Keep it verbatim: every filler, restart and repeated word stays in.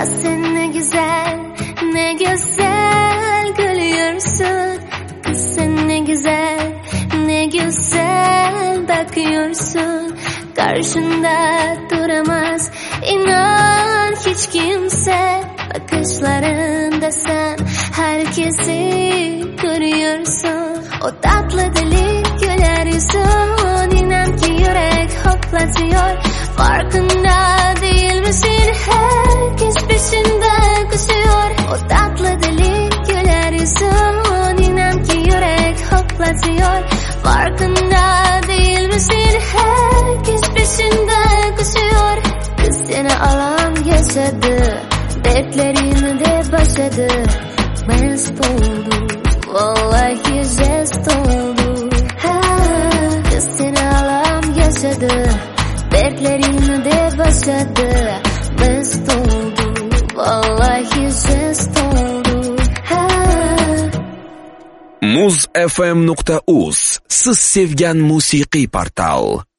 Ya sen ne güzel, ne güzel gülüyorsun. Kız sen ne güzel, ne güzel bakıyorsun. Karşında duramaz inan hiç kimse. Bakışlarında sen herkesi görüyorsun. O tatlı deli güler yüzün, inan ki yürek hoplatıyor. Farkında değil misin, herkes peşinde koşuyor. O tatlı deli güler yüzün, inan ki yürek hoplatıyor. Farkında değil misin, herkes peşinde koşuyor. Kız seni alan yaşadı, dertlerini de başladı. Mest oldu, vallahi jest oldu. Ha, kız seni alan yaşadı, dertlerini de başladı. Mest oldu, vallahi jest oldu. Ha. muz f m nuqta uz siz sevgan musiqiy portal.